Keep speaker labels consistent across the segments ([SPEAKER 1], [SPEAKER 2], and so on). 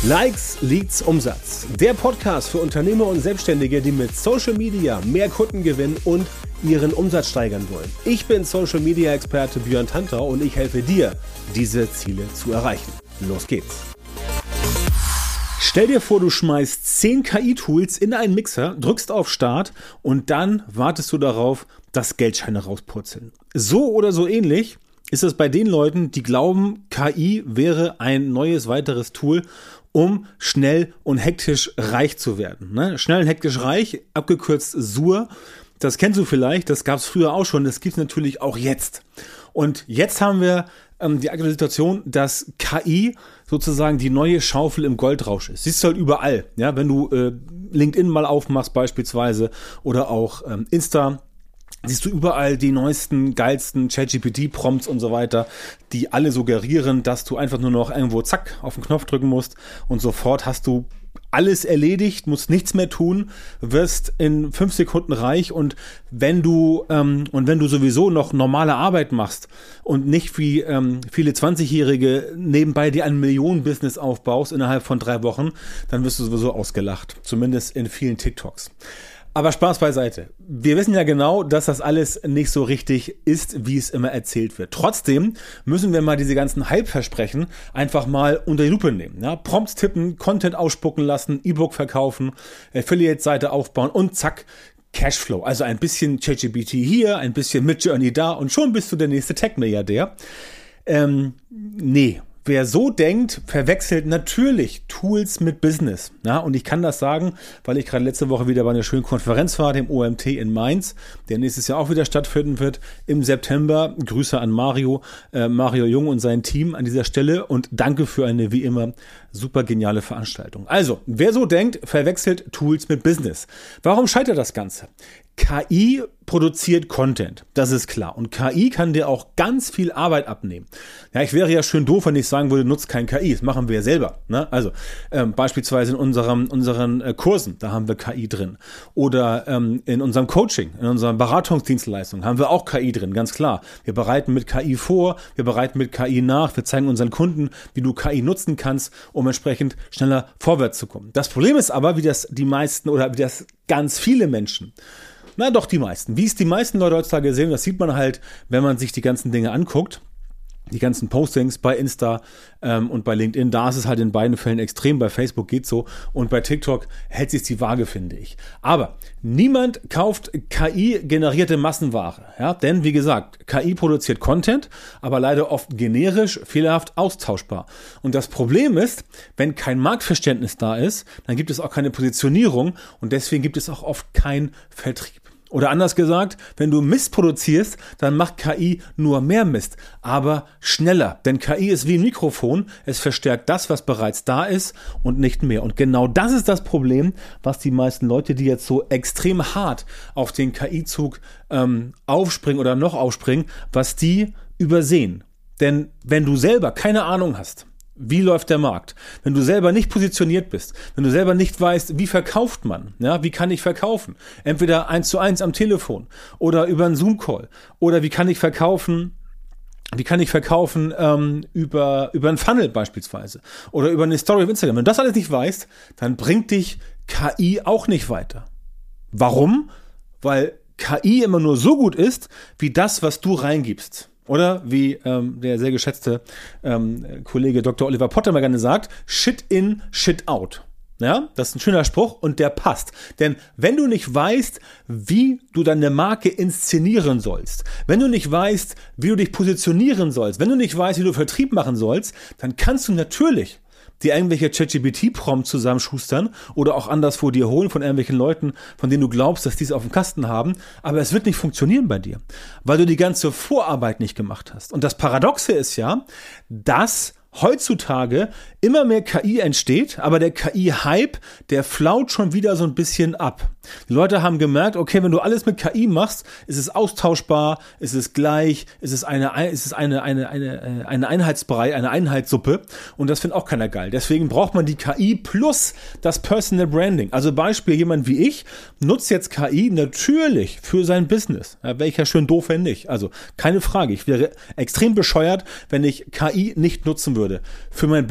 [SPEAKER 1] Likes, Leads, Umsatz. Der Podcast für Unternehmer und Selbstständige, die mit Social Media mehr Kunden gewinnen und ihren Umsatz steigern wollen. Ich bin Social Media Experte Björn Tantau und ich helfe dir, diese Ziele zu erreichen. Los geht's. Stell dir vor, du schmeißt 10 KI-Tools in einen Mixer, drückst auf Start und dann wartest du darauf, dass Geldscheine rauspurzeln. So oder so ähnlich ist es bei den Leuten, die glauben, KI wäre ein neues weiteres Tool, um schnell und hektisch reich zu werden. Ne? Schnell und hektisch reich, abgekürzt SUR, das kennst du vielleicht, das gab es früher auch schon, das gibt es natürlich auch jetzt. Und jetzt haben wir die aktuelle Situation, dass KI sozusagen die neue Schaufel im Goldrausch ist. Siehst du halt überall, ja, wenn du LinkedIn mal aufmachst beispielsweise oder auch Insta, siehst du überall die neuesten, geilsten ChatGPT-Prompts und so weiter, die alle suggerieren, dass du einfach nur noch irgendwo zack auf den Knopf drücken musst und sofort hast du alles erledigt, musst nichts mehr tun, wirst in 5 Sekunden reich und wenn du sowieso noch normale Arbeit machst und nicht wie viele 20-Jährige nebenbei dir ein Millionen-Business aufbaust innerhalb von 3 Wochen, dann wirst du sowieso ausgelacht, zumindest in vielen TikToks. Aber Spaß beiseite. Wir wissen ja genau, dass das alles nicht so richtig ist, wie es immer erzählt wird. Trotzdem müssen wir mal diese ganzen Hype-Versprechen einfach mal unter die Lupe nehmen. Ja? Prompts tippen, Content ausspucken lassen, E-Book verkaufen, Affiliate-Seite aufbauen und zack, Cashflow. Also ein bisschen ChatGPT hier, ein bisschen Midjourney da und schon bist du der nächste Tech-Milliardär. Nee. Wer so denkt, verwechselt natürlich Tools mit Business. Ja, und ich kann das sagen, weil ich gerade letzte Woche wieder bei einer schönen Konferenz war, dem OMT in Mainz, der nächstes Jahr auch wieder stattfinden wird im September. Grüße an Mario Jung und sein Team an dieser Stelle und danke für eine wie immer super geniale Veranstaltung. Also, wer so denkt, verwechselt Tools mit Business. Warum scheitert das Ganze? KI produziert Content, das ist klar. Und KI kann dir auch ganz viel Arbeit abnehmen. Ja, ich wäre ja schön doof, wenn ich sagen würde, nutzt kein KI. Das machen wir ja selber. Ne? Also beispielsweise in unseren Kursen, da haben wir KI drin. Oder in unserem Coaching, in unseren Beratungsdienstleistungen haben wir auch KI drin, ganz klar. Wir bereiten mit KI vor, wir bereiten mit KI nach, wir zeigen unseren Kunden, wie du KI nutzen kannst, um entsprechend schneller vorwärts zu kommen. Das Problem ist aber, wie das ganz viele Menschen, na doch die meisten. Wie es die meisten Leute heutzutage sehen, das sieht man halt, wenn man sich die ganzen Dinge anguckt. Die ganzen Postings bei Insta und bei LinkedIn, da ist es halt in beiden Fällen extrem. Bei Facebook geht's so und bei TikTok hält sich die Waage, finde ich. Aber niemand kauft KI-generierte Massenware. Ja? Denn, wie gesagt, KI produziert Content, aber leider oft generisch, fehlerhaft austauschbar. Und das Problem ist, wenn kein Marktverständnis da ist, dann gibt es auch keine Positionierung und deswegen gibt es auch oft keinen Vertrieb. Oder anders gesagt, wenn du Mist produzierst, dann macht KI nur mehr Mist, aber schneller. Denn KI ist wie ein Mikrofon, es verstärkt das, was bereits da ist und nicht mehr. Und genau das ist das Problem, was die meisten Leute, die jetzt so extrem hart auf den KI-Zug aufspringen oder noch aufspringen, was die übersehen. Denn wenn du selber keine Ahnung hast, wie läuft der Markt? Wenn du selber nicht positioniert bist, wenn du selber nicht weißt, wie verkauft man, ja, wie kann ich verkaufen? Entweder 1:1 am Telefon oder über einen Zoom-Call oder wie kann ich verkaufen über einen Funnel beispielsweise oder über eine Story auf Instagram. Wenn du das alles nicht weißt, dann bringt dich KI auch nicht weiter. Warum? Weil KI immer nur so gut ist, wie das, was du reingibst. Oder wie der sehr geschätzte Kollege Dr. Oliver Potter mal gerne sagt, Shit in, Shit out. Ja, das ist ein schöner Spruch und der passt. Denn wenn du nicht weißt, wie du deine Marke inszenieren sollst, wenn du nicht weißt, wie du dich positionieren sollst, wenn du nicht weißt, wie du Vertrieb machen sollst, dann kannst du natürlich dir irgendwelche ChatGPT-Prompts zusammenschustern oder auch anderswo dir holen von irgendwelchen Leuten, von denen du glaubst, dass die es auf dem Kasten haben, aber es wird nicht funktionieren bei dir, weil du die ganze Vorarbeit nicht gemacht hast. Und das Paradoxe ist ja, dass heutzutage immer mehr KI entsteht, aber der KI-Hype, der flaut schon wieder so ein bisschen ab. Die Leute haben gemerkt, okay, wenn du alles mit KI machst, ist es austauschbar, ist es gleich, ist es eine Einheitsbrei, eine Einheitssuppe und das findet auch keiner geil. Deswegen braucht man die KI plus das Personal Branding. Also Beispiel, jemand wie ich nutzt jetzt KI natürlich für sein Business. Ja, wäre ich ja schön doof, wenn nicht. Also keine Frage, ich wäre extrem bescheuert, wenn ich KI nicht nutzen würde für mein Business.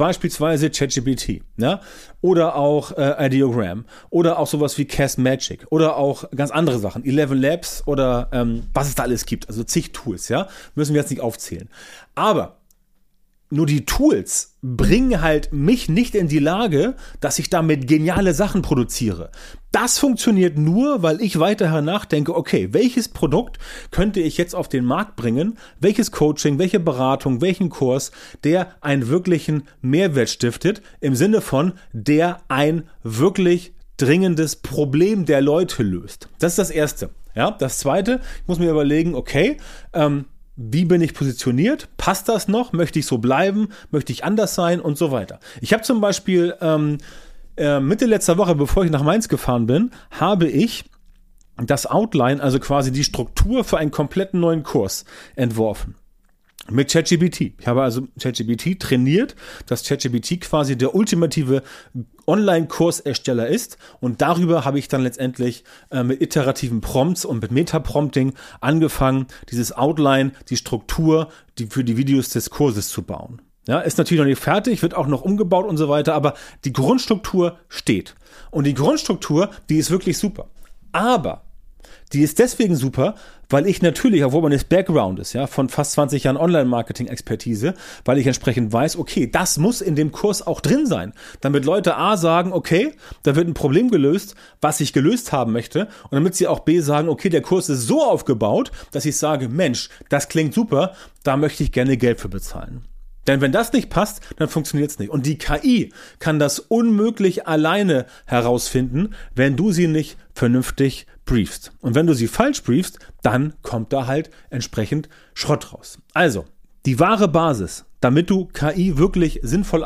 [SPEAKER 1] beispielsweise ChatGPT, ja? Oder auch Ideogram oder auch sowas wie Cast Magic oder auch ganz andere Sachen, 11 Labs oder was es da alles gibt, also zig Tools, ja, müssen wir jetzt nicht aufzählen. Aber nur die Tools bringen halt mich nicht in die Lage, dass ich damit geniale Sachen produziere. Das funktioniert nur, weil ich weiterhin nachdenke, okay, welches Produkt könnte ich jetzt auf den Markt bringen, welches Coaching, welche Beratung, welchen Kurs, der einen wirklichen Mehrwert stiftet, im Sinne von, der ein wirklich dringendes Problem der Leute löst. Das ist das Erste. Ja, das Zweite, ich muss mir überlegen, okay, wie bin ich positioniert? Passt das noch? Möchte ich so bleiben? Möchte ich anders sein? Und so weiter. Ich habe zum Beispiel Mitte letzter Woche, bevor ich nach Mainz gefahren bin, habe ich das Outline, also quasi die Struktur für einen kompletten neuen Kurs entworfen. Mit ChatGPT. Ich habe also ChatGPT trainiert, dass ChatGPT quasi der ultimative Online-Kursersteller ist, und darüber habe ich dann letztendlich mit iterativen Prompts und mit Meta-Prompting angefangen, dieses Outline, die Struktur für die Videos des Kurses zu bauen. Ja, ist natürlich noch nicht fertig, wird auch noch umgebaut und so weiter, aber die Grundstruktur steht. Und die Grundstruktur, die ist wirklich super. Aber die ist deswegen super, weil ich natürlich, obwohl man das Background ist, ja, von fast 20 Jahren Online-Marketing-Expertise, weil ich entsprechend weiß, okay, das muss in dem Kurs auch drin sein, damit Leute A sagen, okay, da wird ein Problem gelöst, was ich gelöst haben möchte, und damit sie auch B sagen, okay, der Kurs ist so aufgebaut, dass ich sage, Mensch, das klingt super, da möchte ich gerne Geld für bezahlen. Denn wenn das nicht passt, dann funktioniert es nicht. Und die KI kann das unmöglich alleine herausfinden, wenn du sie nicht vernünftig briefst. Und wenn du sie falsch briefst, dann kommt da halt entsprechend Schrott raus. Also, die wahre Basis, damit du KI wirklich sinnvoll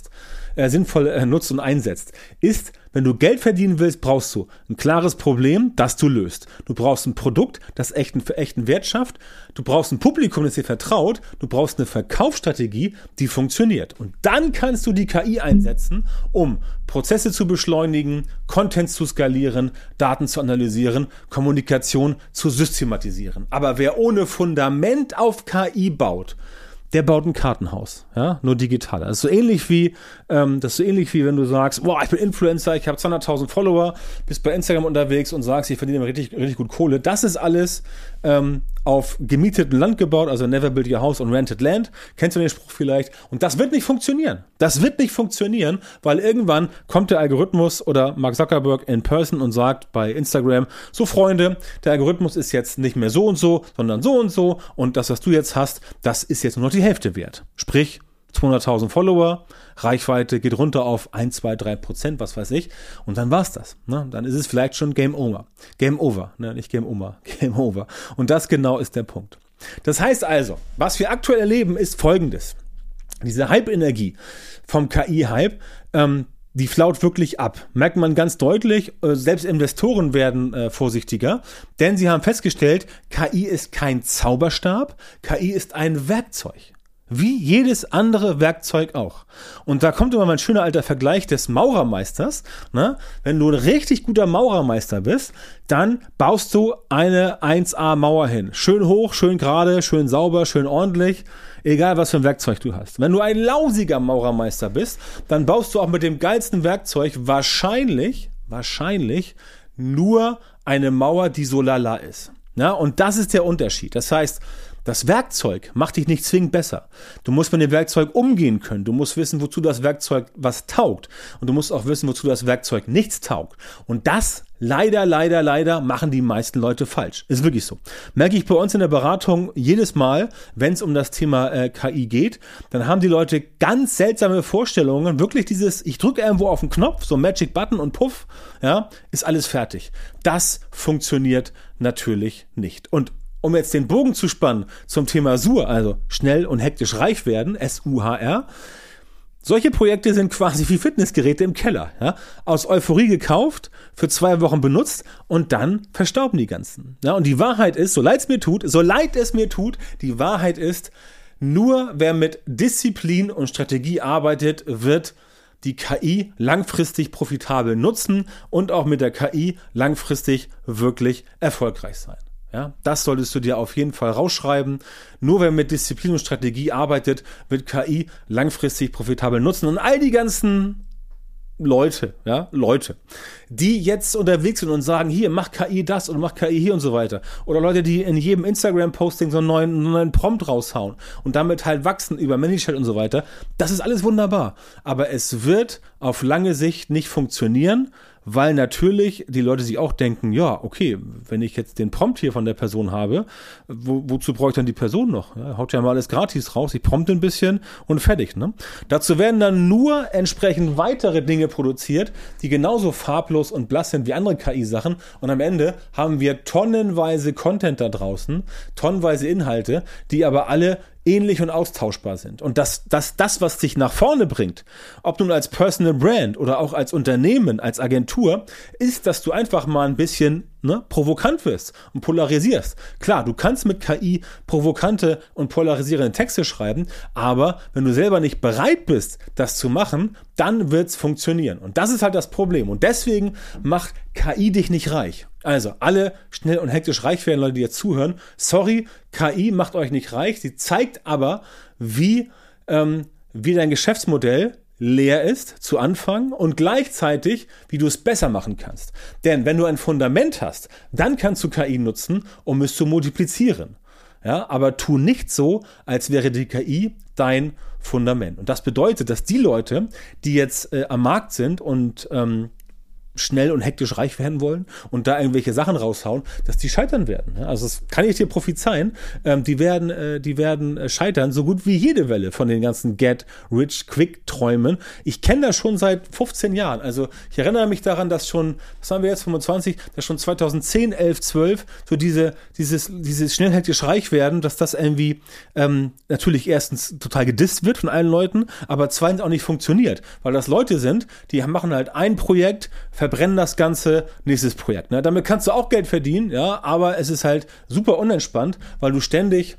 [SPEAKER 1] nutzt und einsetzt, ist, wenn du Geld verdienen willst, brauchst du ein klares Problem, das du löst. Du brauchst ein Produkt, das echten Wert schafft. Du brauchst ein Publikum, das dir vertraut. Du brauchst eine Verkaufsstrategie, die funktioniert. Und dann kannst du die KI einsetzen, um Prozesse zu beschleunigen, Content zu skalieren, Daten zu analysieren, Kommunikation zu systematisieren. Aber wer ohne Fundament auf KI baut, der baut ein Kartenhaus, ja, nur digital. Das ist so ähnlich wie wenn du sagst, boah, ich bin Influencer, ich habe 200.000 Follower, bist bei Instagram unterwegs und sagst, ich verdiene richtig, richtig gut Kohle. Das ist alles auf gemietetem Land gebaut, also never build your house on rented land. Kennst du den Spruch vielleicht? Und das wird nicht funktionieren. Das wird nicht funktionieren, weil irgendwann kommt der Algorithmus oder Mark Zuckerberg in person und sagt bei Instagram, so Freunde, der Algorithmus ist jetzt nicht mehr so und so, sondern so und so, und das, was du jetzt hast, das ist jetzt nur noch die Hälfte wert. Sprich, 200.000 Follower, Reichweite geht runter auf 1, 2, 3%, was weiß ich, und dann war's das. Ne? Dann ist es vielleicht schon Game Over. Game Over, ne? Nicht Game Over, Game Over. Und das genau ist der Punkt. Das heißt also, was wir aktuell erleben, ist Folgendes. Diese Hype-Energie vom KI-Hype, die flaut wirklich ab. Merkt man ganz deutlich, selbst Investoren werden vorsichtiger, denn sie haben festgestellt, KI ist kein Zauberstab, KI ist ein Werkzeug. Wie jedes andere Werkzeug auch. Und da kommt immer mein schöner alter Vergleich des Maurermeisters. Ne? Wenn du ein richtig guter Maurermeister bist, dann baust du eine 1A-Mauer hin. Schön hoch, schön gerade, schön sauber, schön ordentlich. Egal, was für ein Werkzeug du hast. Wenn du ein lausiger Maurermeister bist, dann baust du auch mit dem geilsten Werkzeug wahrscheinlich nur eine Mauer, die so lala ist. Ja? Und das ist der Unterschied. Das heißt, das Werkzeug macht dich nicht zwingend besser. Du musst mit dem Werkzeug umgehen können. Du musst wissen, wozu das Werkzeug was taugt. Und du musst auch wissen, wozu das Werkzeug nichts taugt. Und das leider machen die meisten Leute falsch. Ist wirklich so. Merke ich bei uns in der Beratung jedes Mal, wenn es um das Thema KI geht, dann haben die Leute ganz seltsame Vorstellungen. Wirklich dieses, ich drücke irgendwo auf den Knopf, so Magic Button und puff, ja, ist alles fertig. Das funktioniert natürlich nicht. Und um jetzt den Bogen zu spannen zum Thema SUR, also schnell und hektisch reich werden, SUHR, solche Projekte sind quasi wie Fitnessgeräte im Keller. Ja? Aus Euphorie gekauft, für 2 Wochen benutzt und dann verstauben die ganzen. Ja? Und die Wahrheit ist, so leid es mir tut, die Wahrheit ist, nur wer mit Disziplin und Strategie arbeitet, wird die KI langfristig profitabel nutzen und auch mit der KI langfristig wirklich erfolgreich sein. Ja, das solltest du dir auf jeden Fall rausschreiben. Nur wer mit Disziplin und Strategie arbeitet, wird KI langfristig profitabel nutzen. Und all die ganzen Leute, die jetzt unterwegs sind und sagen, hier, mach KI das und mach KI hier und so weiter. Oder Leute, die in jedem Instagram-Posting so einen neuen Prompt raushauen und damit halt wachsen über ManyChat und so weiter. Das ist alles wunderbar. Aber es wird auf lange Sicht nicht funktionieren, weil natürlich die Leute sich auch denken, ja, okay, wenn ich jetzt den Prompt hier von der Person habe, wozu brauche ich dann die Person noch? Ja, haut ja mal alles gratis raus, ich prompte ein bisschen und fertig. Ne? Dazu werden dann nur entsprechend weitere Dinge produziert, die genauso farblos und blass sind wie andere KI-Sachen und am Ende haben wir tonnenweise Content da draußen, tonnenweise Inhalte, die aber alle ähnlich und austauschbar sind. Und das, was dich nach vorne bringt, ob nun als Personal Brand oder auch als Unternehmen, als Agentur, ist, dass du einfach mal ein bisschen provokant wirst und polarisierst. Klar, du kannst mit KI provokante und polarisierende Texte schreiben, aber wenn du selber nicht bereit bist, das zu machen, dann wird's funktionieren. Und das ist halt das Problem. Und deswegen macht KI dich nicht reich. Also, alle schnell und hektisch reich werden, Leute, die jetzt zuhören. Sorry, KI macht euch nicht reich. Sie zeigt aber, wie dein Geschäftsmodell leer ist zu Anfang und gleichzeitig, wie du es besser machen kannst. Denn wenn du ein Fundament hast, dann kannst du KI nutzen, um es zu multiplizieren. Ja, aber tu nicht so, als wäre die KI dein Fundament. Und das bedeutet, dass die Leute, die jetzt am Markt sind und schnell und hektisch reich werden wollen und da irgendwelche Sachen raushauen, dass die scheitern werden. Also das kann ich dir prophezeien. Die werden scheitern, so gut wie jede Welle von den ganzen Get-Rich-Quick-Träumen. Ich kenne das schon seit 15 Jahren. Also ich erinnere mich daran, dass schon, was haben wir jetzt, 25, dass schon 2010, 11, 12 so dieses schnell hektisch reich werden, dass das irgendwie natürlich erstens total gedisst wird von allen Leuten, aber zweitens auch nicht funktioniert, weil das Leute sind, die machen halt ein Projekt, verbrennen das Ganze, nächstes Projekt. Ne? Damit kannst du auch Geld verdienen, ja, aber es ist halt super unentspannt, weil du ständig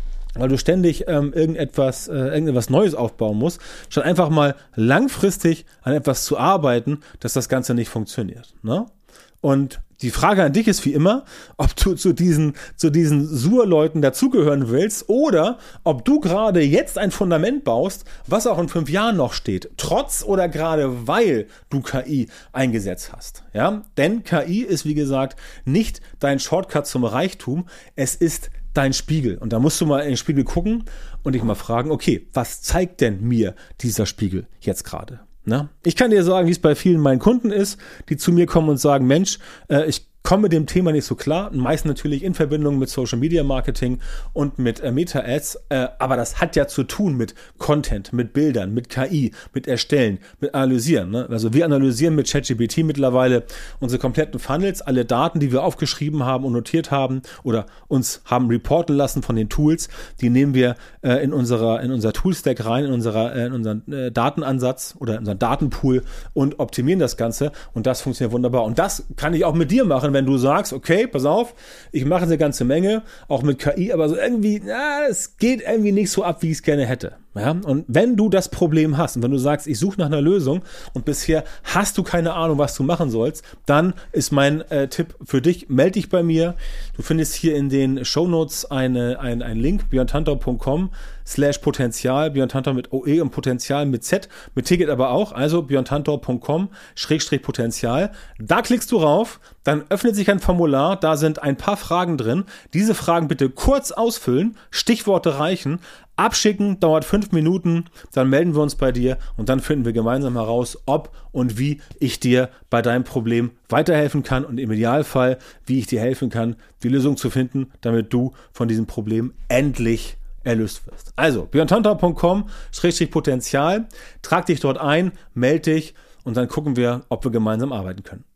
[SPEAKER 1] irgendetwas Neues aufbauen musst, statt einfach mal langfristig an etwas zu arbeiten, dass das Ganze nicht funktioniert. Ne? Und die Frage an dich ist wie immer, ob du zu diesen Sur-Leuten dazugehören willst oder ob du gerade jetzt ein Fundament baust, was auch in 5 Jahren noch steht, trotz oder gerade weil du KI eingesetzt hast. Ja? Denn KI ist, wie gesagt, nicht dein Shortcut zum Reichtum, es ist dein Spiegel. Und da musst du mal in den Spiegel gucken und dich mal fragen, okay, was zeigt denn mir dieser Spiegel jetzt gerade? Na? Ich kann dir sagen, wie es bei vielen meinen Kunden ist, die zu mir kommen und sagen, Mensch, ich komme mit dem Thema nicht so klar, meist natürlich in Verbindung mit Social Media Marketing und mit Meta-Ads, aber das hat ja zu tun mit Content, mit Bildern, mit KI, mit Erstellen, mit Analysieren. Ne? Also wir analysieren mit ChatGPT mittlerweile unsere kompletten Funnels, alle Daten, die wir aufgeschrieben haben und notiert haben oder uns haben reporten lassen von den Tools, die nehmen wir in unser Toolstack rein, in unseren Datenansatz oder in unseren Datenpool und optimieren das Ganze und das funktioniert wunderbar. Und das kann ich auch mit dir machen, wenn du sagst, okay, pass auf, ich mache eine ganze Menge, auch mit KI, aber so irgendwie, es geht irgendwie nicht so ab, wie ich es gerne hätte. Ja? Und wenn du das Problem hast und wenn du sagst, ich suche nach einer Lösung und bisher hast du keine Ahnung, was du machen sollst, dann ist mein Tipp für dich, melde dich bei mir. Du findest hier in den Shownotes einen Link, björntantor.com/Potenzial, Björn Tantor mit OE und Potenzial mit Z, mit Ticket aber auch, also björntantor.com/Potenzial. Da klickst du rauf, dann öffnet sich ein Formular, da sind ein paar Fragen drin. Diese Fragen bitte kurz ausfüllen, Stichworte reichen, abschicken, dauert 5 Minuten, dann melden wir uns bei dir und dann finden wir gemeinsam heraus, ob und wie ich dir bei deinem Problem weiterhelfen kann und im Idealfall, wie ich dir helfen kann, die Lösung zu finden, damit du von diesem Problem endlich erlöst wirst. Also, björntantor.com/Potenzial, trag dich dort ein, melde dich und dann gucken wir, ob wir gemeinsam arbeiten können.